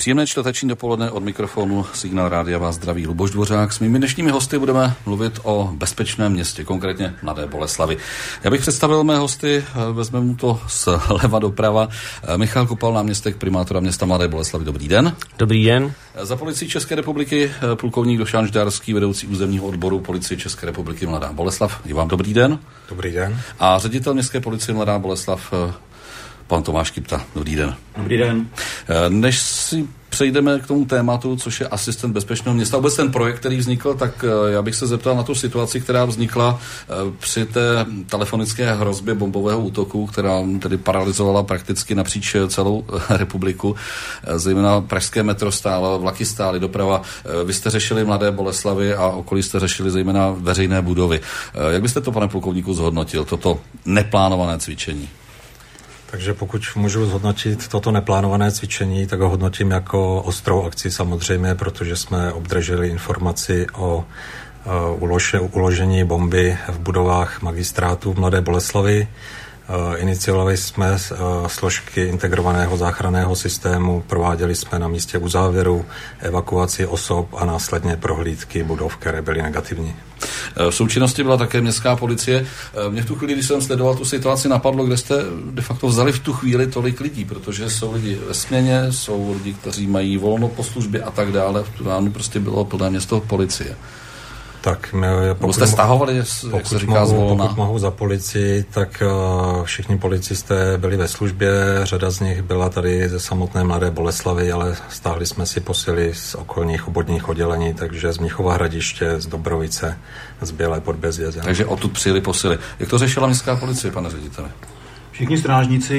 Příjemné čtvrteční dopoledne, od mikrofonu Signál Rádia vás zdraví Luboš Dvořák. S mými dnešními hosty budeme mluvit o bezpečném městě, konkrétně Mladé Boleslavi. Já bych představil mé hosty, vezmeme to zleva doprava. Michal Kopal, náměstek primátora města Mladé Boleslavi. Dobrý den. Dobrý den. Za Policii České republiky plukovník Dušan Žďárský, vedoucí územního odboru Policie České republiky Mladá Boleslav. I vám dobrý den. Dobrý den. A ředitel městské policie Mladá Boleslav, pan Tomáš Kypta. Dobrý den. Dobrý den. Než si přejdeme k tomu tématu, což je asistent bezpečného města, vůbec ten projekt, který vznikl, tak já bych se zeptal na tu situaci, která vznikla při té telefonické hrozbě bombového útoku, která tedy paralyzovala prakticky napříč celou republiku. Zejména pražské metro stálo, vlaky stály, doprava. Vy jste řešili Mladé Boleslavy a okolí jste řešili zejména veřejné budovy. Jak byste to, pane plukovníku, zhodnotil, toto neplánované cvičení? Takže pokud můžu zhodnotit toto neplánované cvičení, tak ho hodnotím jako ostrou akci samozřejmě, protože jsme obdrželi informaci o uložení bomby v budovách magistrátu v Mladé Boleslavi. Iniciovali jsme složky integrovaného záchranného systému, prováděli jsme na místě uzávěru, evakuaci osob a následně prohlídky budov, které byly negativní. V součinnosti byla také městská policie. Mě v tu chvíli, když jsem sledoval tu situaci, napadlo, kde jste de facto vzali v tu chvíli tolik lidí, protože jsou lidi ve směně, jsou lidi, kteří mají volno po službě a tak dále. V tu ránu prostě bylo plné město policie. Tak jste stahovali, jak se říká, zvolna? Pokud mohu za policii, tak všichni policisté byli ve službě, řada z nich byla tady ze samotné Mladé Boleslavy, ale stáhli jsme si posily z okolních obvodních oddělení, takže z Mnichova Hradiště, z Dobrovice, z Bělé pod Bezdězem. Takže odtud přijeli posily. Jak to řešila městská policie, pane řediteli? Všichni strážníci,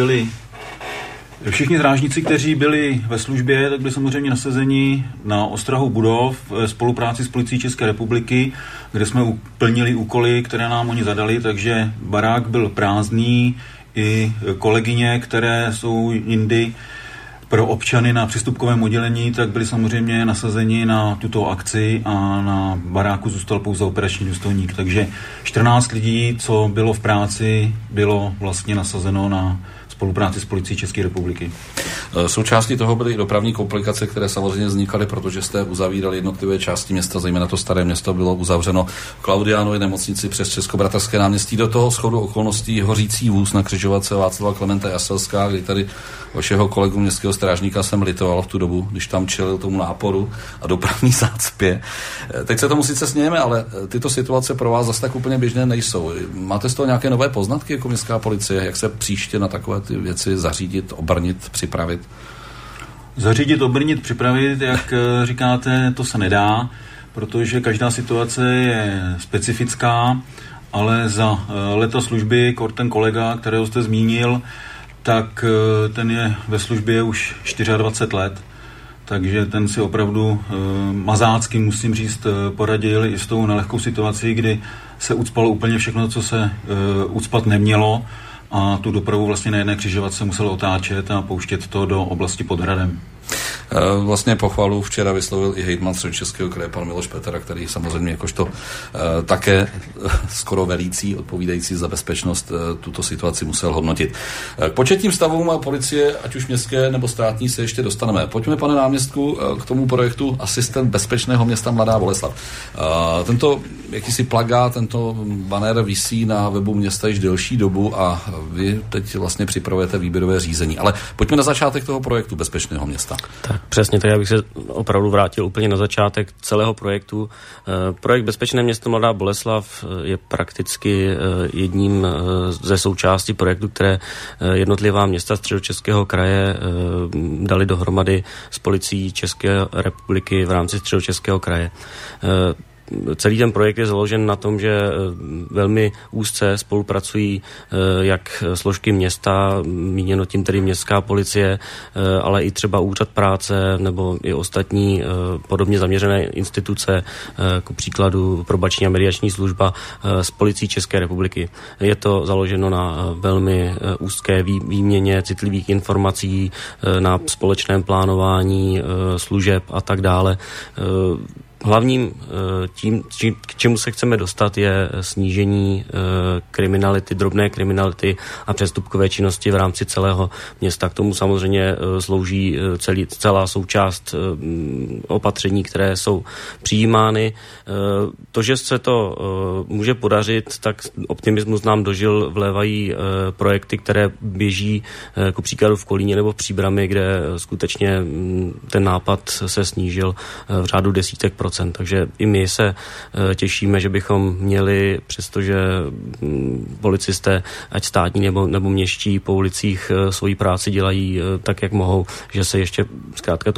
kteří byli ve službě, tak byli samozřejmě nasazeni na ostrahu budov v spolupráci s Policií České republiky, kde jsme plnili úkoly, které nám oni zadali, takže barák byl prázdný, i kolegyně, které jsou jindy pro občany na přístupkovém oddělení, tak byli samozřejmě nasazeni na tuto akci a na baráku zůstal pouze operační důstojník. Takže 14 lidí, co bylo v práci, bylo vlastně nasazeno na spolupráci s Policií České republiky. Součástí toho byly i dopravní komplikace, které samozřejmě vznikaly, protože jste uzavírali jednotlivé části města, zejména to staré město bylo uzavřeno v Klaudiánově nemocnici přes Českobratrské náměstí. Do toho shodou okolností hořící vůz na křižovatce Václava Klementa Jaselská, kdy tady vašeho kolegu městského strážníka jsem litoval v tu dobu, když tam čelil tomu náporu a dopravní zácpě. Teď se tomu sice smějeme, ale tyto situace pro vás zase tak úplně běžné nejsou. Máte z toho nějaké nové poznatky jako městská policie, jak se příště na takové ty věci zařídit, obrnit, připravit? Zařídit, obrnit, připravit, jak říkáte, to se nedá, protože každá situace je specifická, ale za léta služby ten kolega, kterého jste zmínil, tak ten je ve službě už 24 let, takže ten si opravdu mazácky, musím říct, poradil i s tou nelehkou situací, kdy se ucpalo úplně všechno, co se ucpat nemělo, a tu dopravu vlastně na jedné křižovatce musel otáčet a pouštět to do oblasti pod hradem. Vlastně pochvalu včera vyslovil i hejtman Středočeského kraje, pan Miloš Petera, který samozřejmě jakožto také skoro velící, odpovídající za bezpečnost, tuto situaci musel hodnotit. K početním stavům policie, ať už městské nebo státní, se ještě dostaneme. Pojďme, pane náměstku, k tomu projektu Asistent bezpečného města Mladá Boleslav. Tento jakýsi plakát, tento banner visí na webu města již delší dobu a vy teď vlastně připravujete výběrové řízení. Ale pojďme na začátek toho projektu bezpečného města. Tak přesně, tak já bych se opravdu vrátil úplně na začátek celého projektu. Projekt Bezpečné město Mladá Boleslav je prakticky jedním ze součástí projektu, které jednotlivá města Středočeského kraje dali dohromady s Policií České republiky v rámci Středočeského kraje. Celý ten projekt je založen na tom, že velmi úzce spolupracují jak složky města, míněno tím tedy městská policie, ale i třeba úřad práce nebo i ostatní podobně zaměřené instituce, ku příkladu probační a mediační služba s Policií České republiky. Je to založeno na velmi úzké výměně citlivých informací, na společném plánování služeb a tak dále. Hlavním tím, k čemu se chceme dostat, je snížení kriminality, drobné kriminality a přestupkové činnosti v rámci celého města. K tomu samozřejmě slouží celá součást opatření, které jsou přijímány. To, že se to může podařit, tak optimismus nám dožil, vlévají projekty, které běží ku příkladu v Kolíně nebo v Příbrami, kde skutečně ten nápad se snížil v řádu desítek procent. Takže i my se těšíme, že bychom měli, přestože policisté, ať státní nebo městští, po ulicích svoji práci dělají tak, jak mohou, že se ještě zkrátka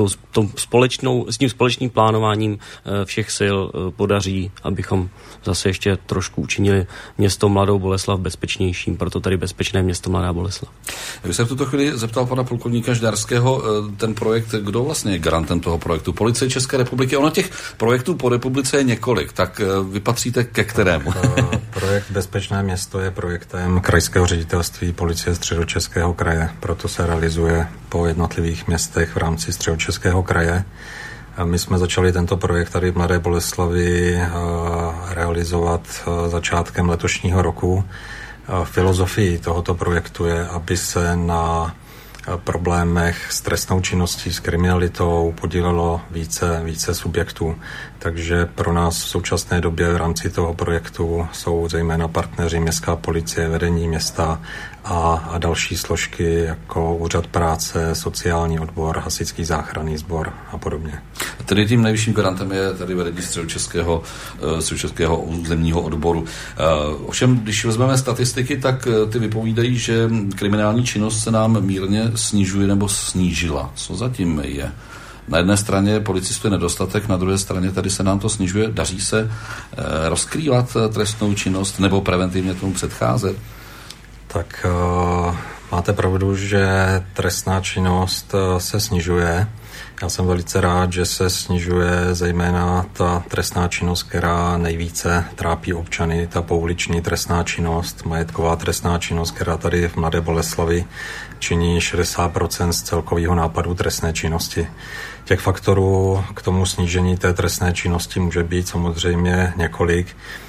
s tím společným plánováním všech sil podaří, abychom zase ještě trošku učinili město Mladou Boleslav bezpečnějším, proto tady bezpečné město Mladá Boleslav. Já bych se v tuto chvíli zeptal pana plukovníka Žďárského, ten projekt, kdo vlastně je garantem toho projektu? Policie České republiky, ono těch projektů po republice je několik, tak vy patříte ke kterému? Projekt Bezpečné město je projektem Krajského ředitelství Policie Středočeského kraje, proto se realizuje po jednotlivých městech v rámci Středočeského kraje. My jsme začali tento projekt tady v Mladé Boleslavi realizovat začátkem letošního roku. Filozofií tohoto projektu je, aby se na problémech s trestnou činností, s kriminalitou podílelo více subjektů. Takže pro nás v současné době v rámci toho projektu jsou zejména partneři městská policie, vedení města a další složky jako úřad práce, sociální odbor, hasičský záchranný sbor a podobně. Tedy tím nejvyšším garantem je tady vedení středočeského územního odboru. Ovšem, když vezmeme statistiky, tak ty vypovídají, že kriminální činnost se nám mírně snižuje nebo snížila. Co zatím je? Na jedné straně policistů je nedostatek, na druhé straně tady se nám to snižuje. Daří se rozkrývat trestnou činnost nebo preventivně tomu předcházet? Tak máte pravdu, že trestná činnost se snižuje. Já jsem velice rád, že se snižuje zejména ta trestná činnost, která nejvíce trápí občany, ta pouliční trestná činnost, majetková trestná činnost, která tady v Mladé Boleslavi činí 60% z celkového nápadu trestné činnosti. Těch faktorů k tomu snížení té trestné činnosti může být samozřejmě několik.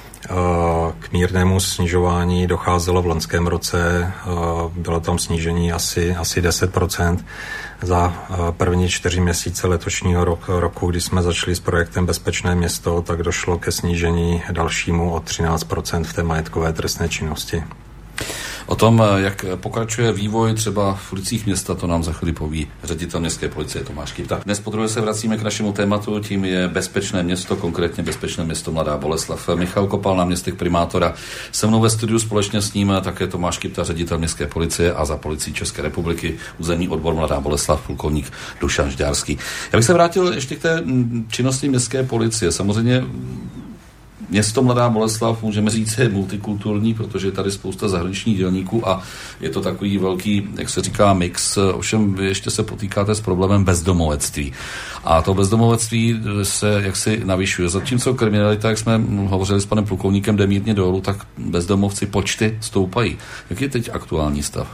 K mírnému snižování docházelo v loňském roce, bylo tam snížení asi 10%. Za první 4 měsíce letošního roku, kdy jsme začali s projektem Bezpečné město, tak došlo ke snížení dalšímu o 13% v té majetkové trestné činnosti. O tom, jak pokračuje vývoj třeba v ulicích města, to nám za chvíli poví ředitel městské policie Tomáš Kypta. Dnes podruhé se vracíme k našemu tématu, tím je Bezpečné město, konkrétně Bezpečné město Mladá Boleslav. Michal Kopal, náměstek primátora, se mnou ve studiu společně s ním také Tomáš Kypta, ředitel městské policie a za Policii České republiky územní odbor Mladá Boleslav, plukovník Dušan Žďárský. Já bych se vrátil ještě k té činnosti městské policie. Samozřejmě město Mladá Boleslav, můžeme říct, je multikulturní, protože je tady spousta zahraničních dělníků a je to takový velký, jak se říká, mix. Ovšem vy ještě se potýkáte s problémem bezdomovectví. A to bezdomovectví se jaksi navyšuje. Zatímco kriminalita, jak jsme hovořili s panem plukovníkem, jde mírně dolů, tak bezdomovci počty stoupají. Jak je teď aktuální stav?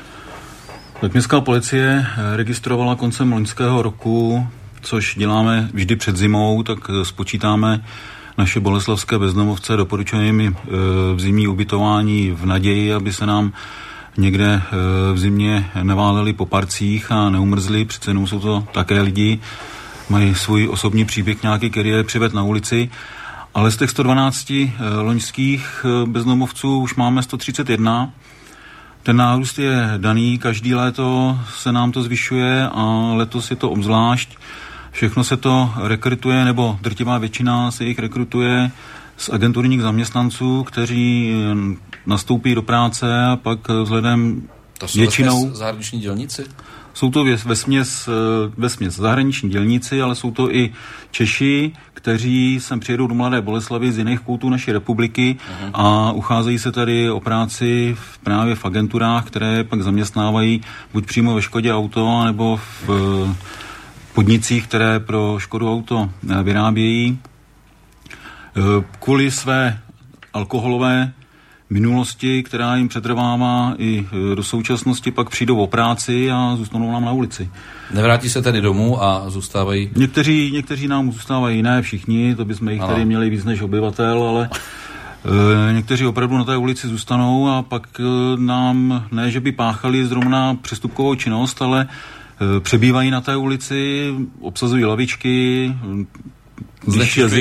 Tak městská policie registrovala koncem loňského roku, což děláme vždy před zimou, tak spočítáme naše boleslavské bezdomovce, doporučujeme jim v zimní ubytování v naději, aby se nám někde v zimě neváleli po parcích a neumrzli, přece jenom jsou to také lidi, mají svůj osobní příběh nějaký, který je přived na ulici, ale z těch 112 loňských bezdomovců už máme 131. Ten nárůst je daný, každý léto se nám to zvyšuje a letos je to obzvlášť. Všechno se to rekrutuje, nebo drtivá většina se jich rekrutuje z agenturních zaměstnanců, kteří nastoupí do práce a pak vzhledem to jsou většinou... zahraniční dělníci? Jsou to vesměs zahraniční dělníci, ale jsou to i Češi, kteří sem přijedou do Mladé Boleslavy z jiných koutů naší republiky a ucházejí se tady o práci právě v agenturách, které pak zaměstnávají buď přímo ve Škodě Auto, nebo v podnicích, které pro Škodu Auto vyrábějí. Kvůli své alkoholové minulosti, která jim přetrvává i do současnosti, pak přijdou o práci a zůstanou nám na ulici. Nevrátí se tedy domů a zůstávají? Někteří nám zůstávají, ne všichni, to bychom jich tady měli víc než obyvatel, ale někteří opravdu na té ulici zůstanou a pak nám, ne že by páchali zrovna přestupkovou činnost, ale přebývají na té ulici, obsazují lavičky. Když je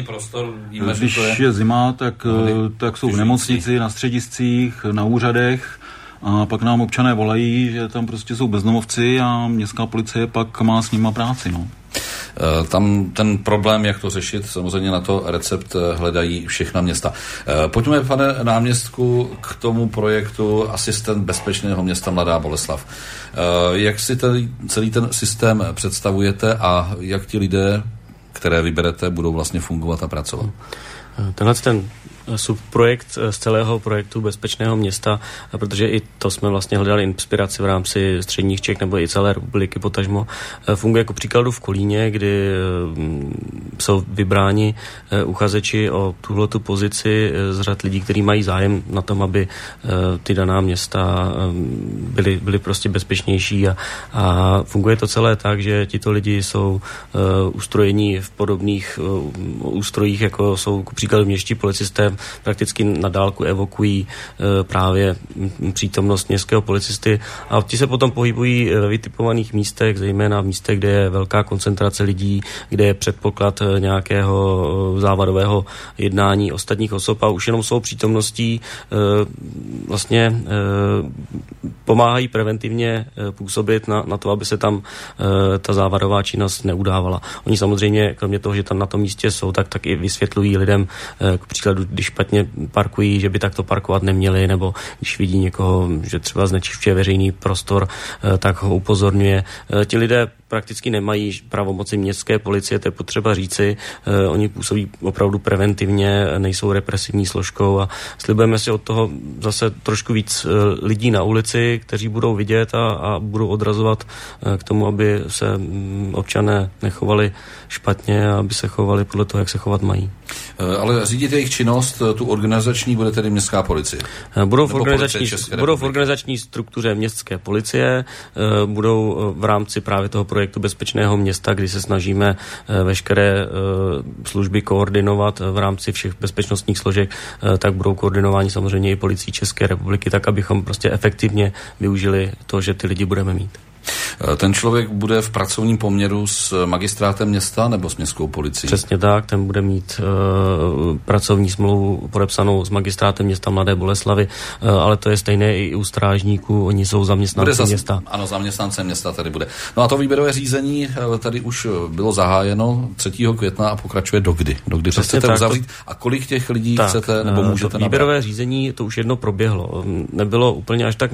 zima, tak jsou v nemocnici, na střediscích, na úřadech a pak nám občané volají, že tam prostě jsou bezdomovci a městská policie pak má s nima práci. No. Tam ten problém, jak to řešit, samozřejmě na to recept hledají všechna města. Pojďme, pane náměstku, k tomu projektu Asistent bezpečného města Mladá Boleslav. Jak si celý ten systém představujete a jak ti lidé, které vyberete, budou vlastně fungovat a pracovat? Ten subprojekt z celého projektu bezpečného města, protože i to jsme vlastně hledali inspiraci v rámci středních Čech nebo i celé republiky potažmo. Funguje jako příkladu v Kolíně, kdy jsou vybráni uchazeči o tuhletu pozici z řad lidí, kteří mají zájem na tom, aby ty daná města byly prostě bezpečnější a funguje to celé tak, že tito lidi jsou ustrojení v podobných ústrojích, jako jsou k příkladu městští policisté, prakticky na dálku evokují právě přítomnost městského policisty a ti se potom pohybují ve vytipovaných místech, zejména v místech, kde je velká koncentrace lidí, kde je předpoklad nějakého závadového jednání ostatních osob a už jenom svou přítomností vlastně pomáhají preventivně působit na to, aby se tam ta závadová činnost neudávala. Oni samozřejmě, kromě toho, že tam na tom místě jsou, tak i vysvětlují lidem, k příkladu, když špatně parkují, že by takto parkovat neměli, nebo když vidí někoho, že třeba znečišťuje veřejný prostor, tak ho upozorňuje. Ti lidé prakticky nemají pravomoci městské policie, to je potřeba říci. Oni působí opravdu preventivně, nejsou represivní složkou a slibujeme si od toho zase trošku víc lidí na ulici, kteří budou vidět a budou odrazovat k tomu, aby se občané nechovali špatně a aby se chovali podle toho, jak se chovat mají. Ale řídit jejich činnost, tu organizační, bude tedy městská policie? Budou v organizační struktuře městské policie, budou v rámci právě toho projektu bezpečného města, kdy se snažíme veškeré služby koordinovat v rámci všech bezpečnostních složek, tak budou koordinováni samozřejmě i policií České republiky, tak abychom prostě efektivně využili to, že ty lidi budeme mít. Ten člověk bude v pracovním poměru s magistrátem města nebo s městskou policií? Přesně tak, ten bude mít pracovní smlouvu podepsanou s magistrátem města Mladé Boleslavy, ale to je stejné i u strážníků, oni jsou zaměstnanci města. Ano, zaměstnancem města tady bude. No a to výběrové řízení tady už bylo zahájeno 3. května a pokračuje dokdy? Dokdy se chcete uzavřít a kolik těch lidí chcete nebo můžete nabrat? Výběrové řízení to už jedno proběhlo. Nebylo úplně až tak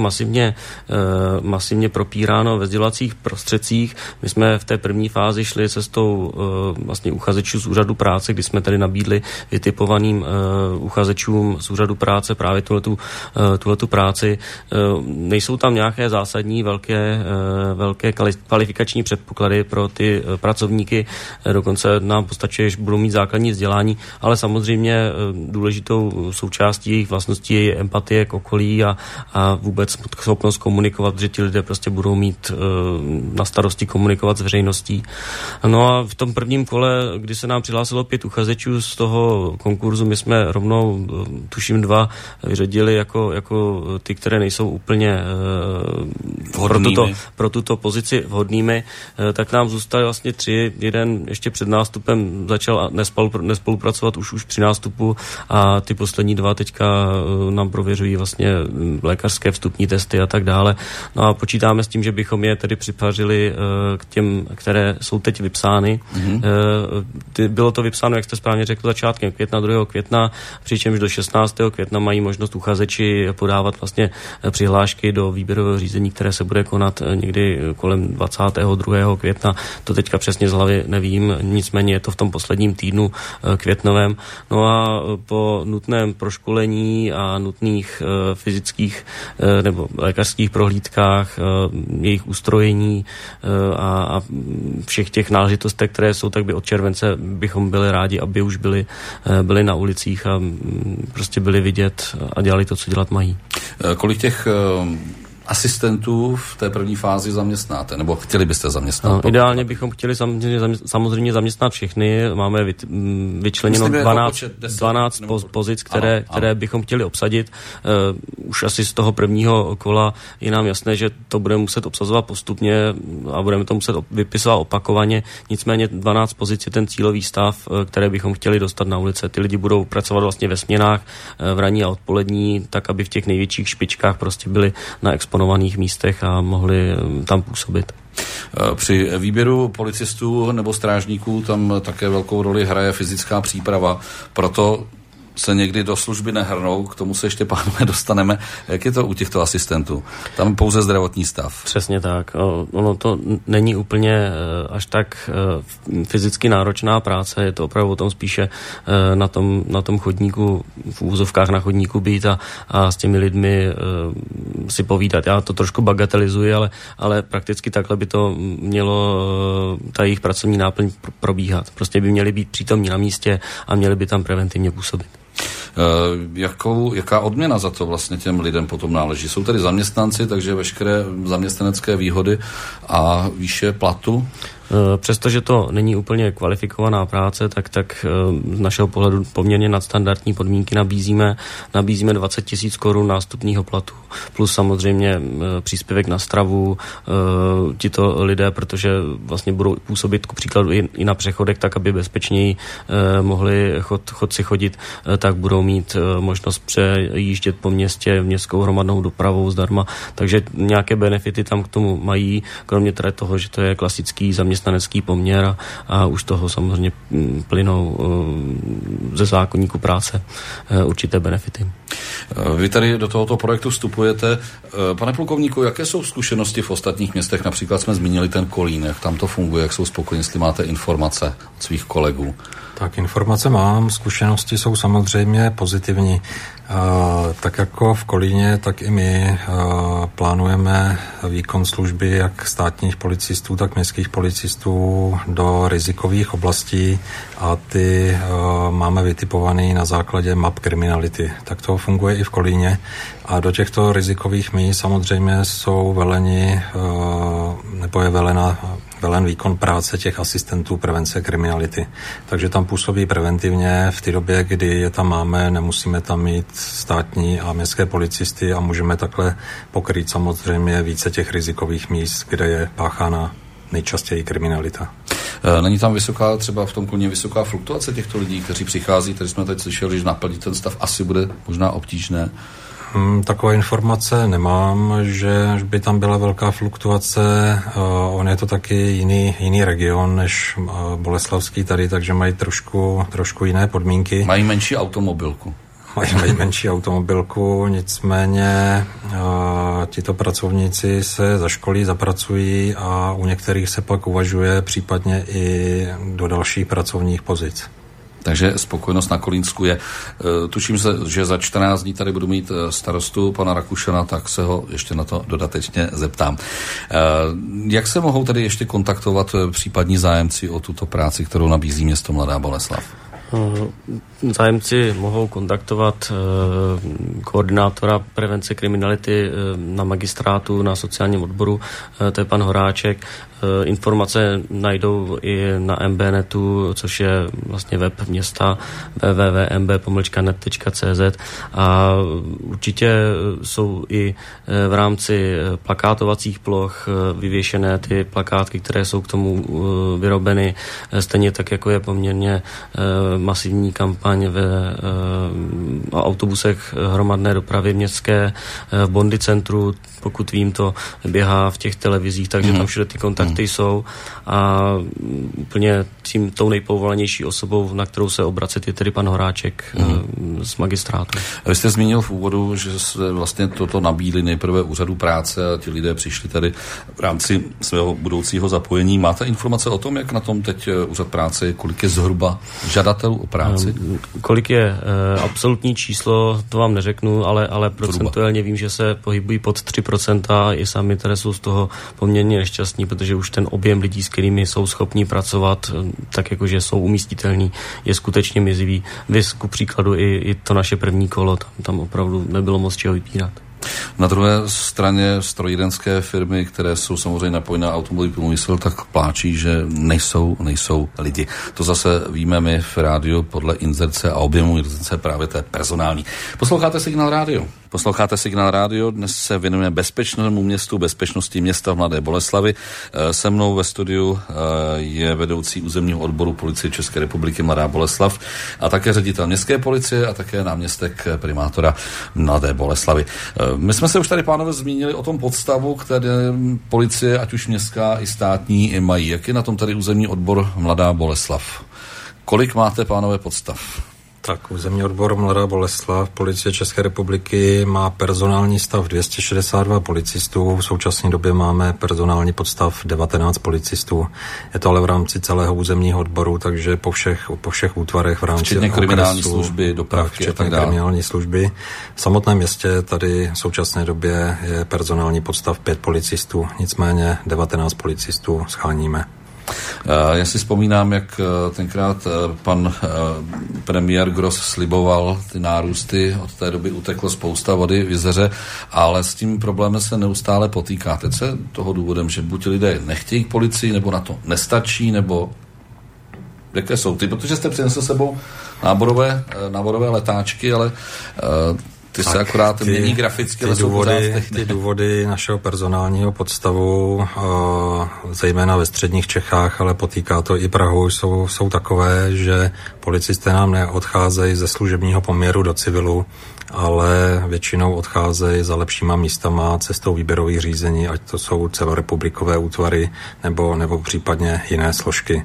masivně propíráno ve sdělovacích prostředcích. My jsme v té první fázi šli cestou vlastně uchazečů z úřadu práce, kdy jsme tady nabídli vytipovaným uchazečům z úřadu práce právě tuhletu práci. Nejsou tam nějaké zásadní velké kvalifikační předpoklady pro ty pracovníky, dokonce nám postačuje, že budou mít základní vzdělání, ale samozřejmě důležitou součástí jejich vlastností je empatie k okolí a vůbec schopnost komunikovat, protože ti lidé prostě budou mít na starosti komunikovat s veřejností. No a v tom prvním kole, kdy se nám přihlásilo 5 uchazečů z toho konkurzu, my jsme rovnou, tuším 2, vyřadili jako ty, které nejsou úplně pro tuto pozici vhodnými, tak nám zůstali vlastně 3. Jeden ještě před nástupem začal nespolupracovat už při nástupu a ty poslední 2 teďka nám prověřují vlastně lékařské vstupní testy a tak dále. No a počítáme s tím, že bychom je tedy připařili k těm, které jsou teď vypsány. Bylo to vypsáno, jak jste správně řekl, začátkem května, 2. května, přičemž do 16. května mají možnost uchazeči podávat vlastně přihlášky do výběrového řízení, které se bude konat někdy kolem 22. května. To teďka přesně z hlavy nevím, nicméně je to v tom posledním týdnu květnovém. No a po nutném proškolení a nutných fyzických nebo lékařských prohlídkách, jejich ustrojení a všech těch náležitostech, které jsou, tak by od července bychom byli rádi, aby už byli na ulicích a prostě byli vidět a dělali to, co dělat mají. Kolik těch asistentů v té první fázi zaměstnáte, nebo chtěli byste zaměstnat? No, ideálně bychom chtěli samozřejmě zaměstnat všechny. Máme vyčleněno 12 pozic, které bychom chtěli obsadit. Už asi z toho prvního kola je nám jasné, že to budeme muset obsazovat postupně a budeme to muset vypisovat opakovaně. Nicméně 12 pozic je ten cílový stav, které bychom chtěli dostat na ulice. Ty lidi budou pracovat vlastně ve směnách v ranní a odpolední, tak aby v těch největších špičkách prostě byli na exponovaných místech a mohli tam působit. Při výběru policistů nebo strážníků tam také velkou roli hraje fyzická příprava, proto se někdy do služby nehrnou, k tomu se ještě, pánové, dostaneme. Jak je to u těchto asistentů? Tam pouze zdravotní stav. Přesně tak. Ono to není úplně až tak fyzicky náročná práce, je to opravdu o tom spíše na tom chodníku, v úvozovkách na chodníku být a s těmi lidmi si povídat. Já to trošku bagatelizuji, ale prakticky takhle by to mělo ta jejich pracovní náplň probíhat. Prostě by měli být přítomní na místě a měli by tam preventivně působit. Jaká odměna za to vlastně těm lidem potom náleží? Jsou tedy zaměstnanci, takže veškeré zaměstnanecké výhody a výše platu? Přestože to není úplně kvalifikovaná práce, tak z našeho pohledu poměrně nadstandardní podmínky nabízíme 20 000 korun nástupního platu, plus samozřejmě příspěvek na stravu. Tito lidé, protože vlastně budou působit ku příkladu i na přechodech, tak aby bezpečněji mohli chodci chodit, tak budou mít možnost přejíždět po městě městskou hromadnou dopravou zdarma, takže nějaké benefity tam k tomu mají, kromě teda toho, že to je klasický zaměstnanecký poměr a už toho samozřejmě plynou ze zákoníku práce určité benefity. Vy tady do tohoto projektu vstupujete. Pane plukovníku, jaké jsou zkušenosti v ostatních městech? Například jsme zmínili ten Kolín, jak tam to funguje, jak jsou spokojení, jestli máte informace od svých kolegů. Tak informace mám, zkušenosti jsou samozřejmě pozitivní. Tak jako v Kolíně, tak i my plánujeme výkon služby jak státních policistů, tak městských policistů do rizikových oblastí a ty máme vytipovaný na základě map kriminality. Tak to funguje i v Kolíně a do těchto rizikových míst samozřejmě jsou veleni, nebo je velen výkon práce těch asistentů prevence kriminality. Takže tam působí preventivně. V té době, kdy je tam máme, nemusíme tam mít státní a městské policisty a můžeme takhle pokrýt samozřejmě více těch rizikových míst, kde je páchána nejčastěji kriminalita. Není tam vysoká, třeba v tom Kolíně vysoká fluktuace těchto lidí, kteří přichází, tady jsme teď slyšeli, že naplnit ten stav asi bude možná obtížné. Takové informace nemám, že by tam byla velká fluktuace. On je to taky jiný region než Boleslavský tady, takže mají trošku jiné podmínky. Mají menší automobilku. Mají menší automobilku, nicméně tito pracovníci se zaškolí, zapracují a u některých se pak uvažuje případně i do dalších pracovních pozic. Takže spokojenost na Kolínsku je. Tuším, že za 14 dní tady budu mít starostu pana Rakušana, tak se ho ještě na to dodatečně zeptám. Jak se mohou tedy ještě kontaktovat případní zájemci o tuto práci, kterou nabízí město Mladá Boleslav? Zájemci mohou kontaktovat koordinátora prevence kriminality na magistrátu, na sociálním odboru, to je pan Horáček. Informace najdou i na MBnetu, což je vlastně web města www.mb-net.cz a určitě jsou i v rámci plakátovacích ploch vyvěšené ty plakátky, které jsou k tomu vyrobeny, stejně tak, jako je poměrně masivní kampaň ve autobusech hromadné dopravy městské, v Bondy centru, pokud vím, to běhá v těch televizích, takže tam všude ty kontakty jsou a úplně tou nejpovolanější osobou, na kterou se obracet, je tedy pan Horáček z magistrátu. Vy jste zmínil v úvodu, že se vlastně toto nabídli nejprve úřadu práce a ti lidé přišli tady v rámci svého budoucího zapojení. Máte informace o tom, jak na tom teď úřad práce, kolik je zhruba žadatelů uchazečů o práci? Kolik je absolutní číslo, to vám neřeknu, ale procentuálně vím, že se pohybují pod 3% a i sami tady jsou z toho poměrně nešťastní, protože už ten objem lidí, s kterými jsou schopní pracovat, tak jakože jsou umístitelní, je skutečně mizivý. Vys ku příkladu i to naše první kolo, tam opravdu nebylo moc čeho vypírat. Na druhé straně strojírenské firmy, které jsou samozřejmě napojené na automobilový průmysl, tak pláčí, že nejsou lidi. To zase víme my v rádiu podle inzerce a objemu inzerce právě té personální. Posloucháte Signál rádio, dnes se věnujeme bezpečnému městu, bezpečnosti města v Mladé Boleslavi. Se mnou ve studiu je vedoucí územního odboru Policie České republiky Mladá Boleslav a také ředitel městské policie a také náměstek primátora Mladé Boleslavy. My jsme se už tady, pánové, zmínili o tom podstavu, které policie, ať už městská i státní, mají. Jak je na tom tady územní odbor Mladá Boleslav? Kolik máte, pánové, podstav? Tak územní odbor Mladá Boleslav Policie České republiky má personální stav 262 policistů, v současné době máme personální podstav 19 policistů. Je to ale v rámci celého územního odboru, takže po všech útvarech v rámci včetně kriminální služby, dopravky a tak dále. Kriminální služby. V samotném městě tady v současné době je personální podstav 5 policistů, nicméně 19 policistů scháníme. Já si vzpomínám, jak tenkrát pan premiér Gross sliboval ty nárůsty, od té doby uteklo spousta vody v jezeře, ale s tím problémem se neustále potýkáte. Co je toho důvodem, že buď lidé nechtějí k policii, nebo na to nestačí, nebo jaké jsou ty? Protože jste přinesl sebou náborové letáčky, ale ty se akorát mění graficky, ale jsou pořád techniky. Ty důvody našeho personálního podstavu, zejména ve středních Čechách, ale potýká to i Prahu, jsou takové, že policisté nám neodcházejí ze služebního poměru do civilu, ale většinou odcházejí za lepšíma místama cestou výběrových řízení, ať to jsou celorepublikové útvary nebo případně jiné složky.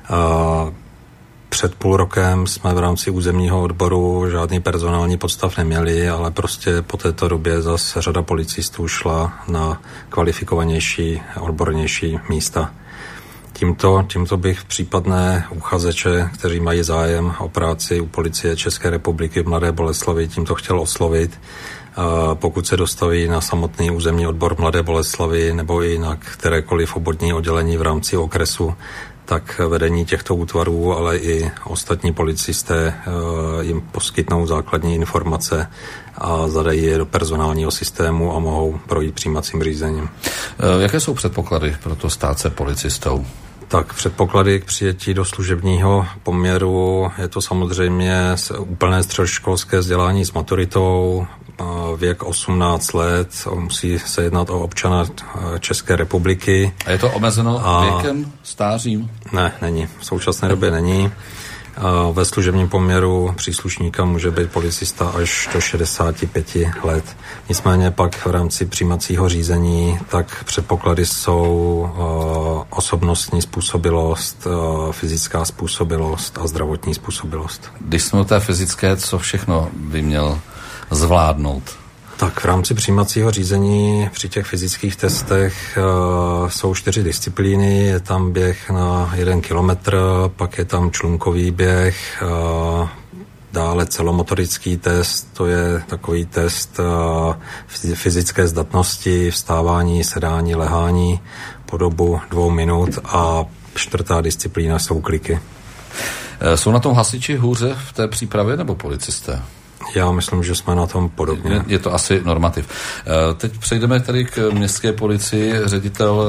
Před půl rokem jsme v rámci územního odboru žádný personální podstav neměli, ale prostě po této době zase řada policistů šla na kvalifikovanější, odbornější místa. Tímto bych případné uchazeče, kteří mají zájem o práci u Policie České republiky v Mladé Boleslavi, tímto chtěl oslovit. Pokud se dostaví na samotný územní odbor Mladé Boleslavy nebo i na kterékoliv obvodní oddělení v rámci okresu, tak vedení těchto útvarů, ale i ostatní policisté jim poskytnou základní informace a zadají je do personálního systému a mohou projít přijímacím řízením. Jaké jsou předpoklady pro to stát se policistou? Tak předpoklady k přijetí do služebního poměru je to samozřejmě úplné středoškolské vzdělání s maturitou, věk 18 let, musí se jednat o občana České republiky. A je to omezeno věkem, stářím? Ne, není. V současné době není. Ve služebním poměru příslušníka může být policista až do 65 let. Nicméně pak v rámci přijímacího řízení tak předpoklady jsou osobnostní způsobilost, fyzická způsobilost a zdravotní způsobilost. Když jsme u té fyzické, co všechno by měl zvládnout? Tak v rámci přijímacího řízení při těch fyzických testech jsou 4 disciplíny, je tam běh na 1 kilometr, pak je tam člunkový běh, dále celomotorický test, to je takový test fyzické zdatnosti, vstávání, sedání, lehání po dobu 2 minut a 4. disciplína jsou kliky. Jsou na tom hasiči hůře v té přípravě nebo policisté? Já myslím, že jsme na tom podobně. Je to asi normativ. Teď přejdeme tady k městské policii. Ředitel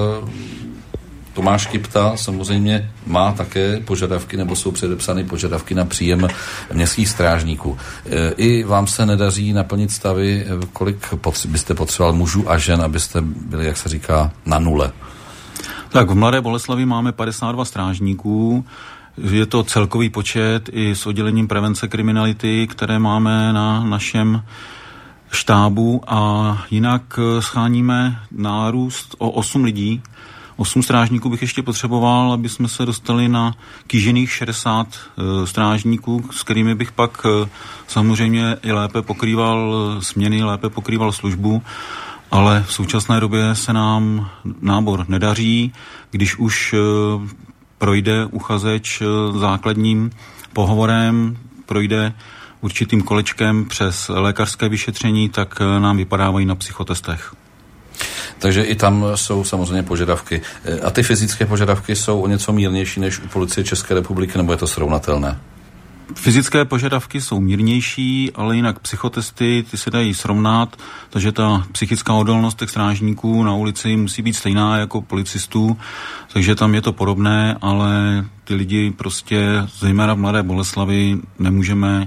Tomáš Kipta samozřejmě má také požadavky, nebo jsou předepsány požadavky na příjem městských strážníků. I vám se nedaří naplnit stavy, kolik byste potřeboval mužů a žen, abyste byli, jak se říká, na nule? Tak v Mladé Boleslavi máme 52 strážníků. Je to celkový počet i s oddělením prevence kriminality, které máme na našem štábu a jinak scháníme nárůst o 8 lidí. 8 strážníků bych ještě potřeboval, aby jsme se dostali na kýžených 60 strážníků, s kterými bych pak samozřejmě i lépe pokrýval směny, lépe pokrýval službu, ale v současné době se nám nábor nedaří, když už projde uchazeč základním pohovorem, projde určitým kolečkem přes lékařské vyšetření, tak nám vypadávají na psychotestech. Takže i tam jsou samozřejmě požadavky. A ty fyzické požadavky jsou o něco mírnější než u Policie České republiky, nebo je to srovnatelné? Fyzické požadavky jsou mírnější, ale jinak psychotesty, ty se dají srovnat, takže ta psychická odolnost těch strážníků na ulici musí být stejná jako policistů, takže tam je to podobné, ale ty lidi prostě, zejména v Mladé Boleslavi, nemůžeme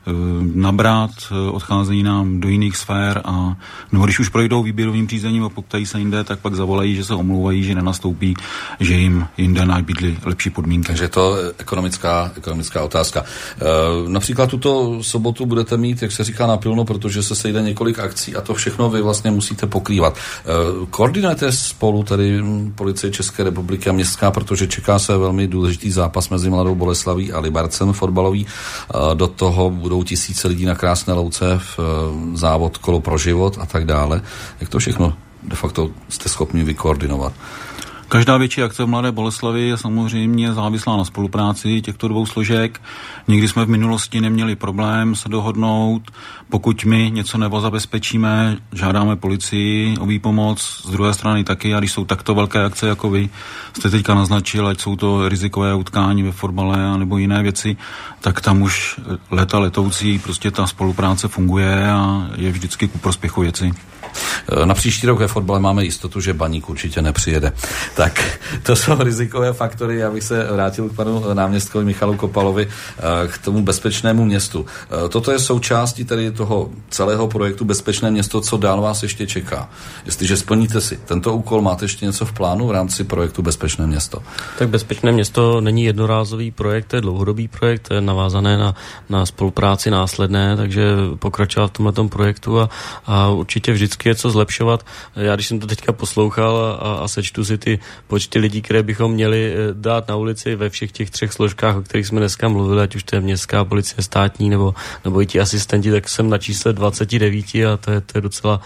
nabrat, odcházejí nám do jiných sfér a nebo když už projdou výběrovým řízením a poptají se jinde, tak pak zavolají, že se omlouvají, že nenastoupí, že jim jinde nabídli lepší podmínky. Takže to je ekonomická otázka. Například tuto sobotu budete mít, jak se říká, napilno, protože se sejde několik akcí a to všechno vy vlastně musíte pokrývat. Koordinujete spolu tedy Policie České republiky a městská, protože čeká se velmi důležitý zápas mezi Mladou Boleslaví a Libercem fotbalový. Do toho budou tisíce lidí na Krásné Louce v závod Kolo pro život a tak dále. Jak to všechno de facto jste schopni vykoordinovat? Každá větší akce v Mladé Boleslavi je samozřejmě závislá na spolupráci těchto dvou složek. Nikdy jsme v minulosti neměli problém se dohodnout. Pokud my něco nezabezpečíme, žádáme policii o výpomoc, z druhé strany taky, a když jsou takto velké akce, jako vy jste teďka naznačil, ať jsou to rizikové utkání ve fotbale nebo jiné věci, tak tam už léta letoucí prostě ta spolupráce funguje a je vždycky ku prospěchu věci. Na příští rok ve fotbale máme jistotu, že Baník určitě nepřijede. Tak to jsou rizikové faktory. Já bych se vrátil k panu náměstkovi Michalu Kopalovi k tomu bezpečnému městu. Toto je součástí tedy toho celého projektu Bezpečné město. Co dál vás ještě čeká? Jestliže splníte si tento úkol, máte ještě něco v plánu v rámci projektu Bezpečné město? Tak Bezpečné město není jednorázový projekt, to je dlouhodobý projekt, to je navázané na spolupráci následné, takže pokračovat v tomhletom projektu a určitě vždycky je co zlepšovat. Já když jsem to teďka poslouchal a sečtu si ty počty lidí, které bychom měli dát na ulici ve všech těch 3 složkách, o kterých jsme dneska mluvili, ať už to je městská policie, státní nebo i ti asistenti, tak jsem na čísle 29 a to je docela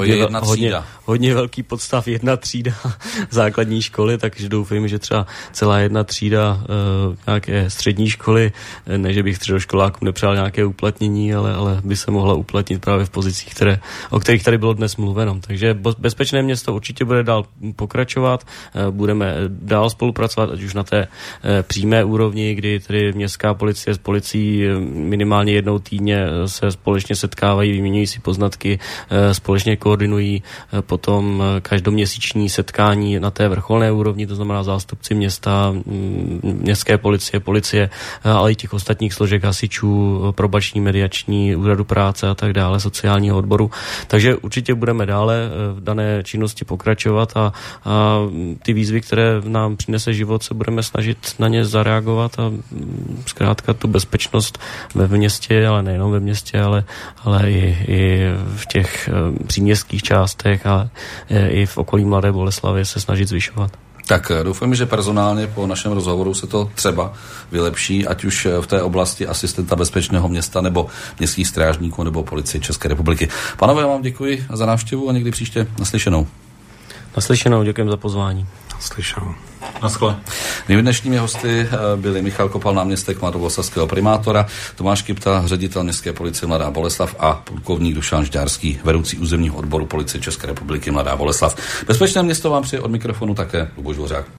hodně velký podstav, 1 třída základní školy, takže doufejme, že třeba celá 1 třída nějaké střední školy, ne, že bych středoškolákům nepřál nějaké uplatnění, ale by se mohla uplatnit právě v pozicích, o kterých tady bylo dnes mluveno. Takže Bezpečné město určitě bude dál pokračovat, budeme dál spolupracovat, ať už na té přímé úrovni, kdy tedy městská policie s policií minimálně jednou týdně se společně setkávají, vyměňují si poznatky, společně koordinují, potom každoměsíční setkání na té vrcholné úrovni, to znamená zástupci města, městské policie, ale i těch ostatních složek hasičů, probační, mediační, úřadu práce a tak dále, sociálního odboru. Takže určitě budeme dále v dané činnosti pokračovat a ty výzvy, které nám přinese život, se budeme snažit na ně zareagovat a zkrátka tu bezpečnost ve městě, ale nejenom ve městě, ale i v těch příměstských částech a i v okolí Mladé Boleslavy se snažit zvyšovat. Tak doufám, že personálně po našem rozhovoru se to třeba vylepší, ať už v té oblasti asistenta bezpečného města nebo městských strážníků nebo Policie České republiky. Pánové, já vám děkuji za návštěvu a někdy příště naslyšenou. Naslyšenou, děkujeme za pozvání. Naslyšenou. Naschle. Mými dnešními hosty byli Michal Kopal, náměstek mladoboleslavského primátora, Tomáš Kypta, ředitel městské policie Mladá Boleslav a plukovník Dušan Žďárský, vedoucí územního odboru Policie České republiky Mladá Boleslav. Bezpečné město vám přeje od mikrofonu také Luboš Dvořák.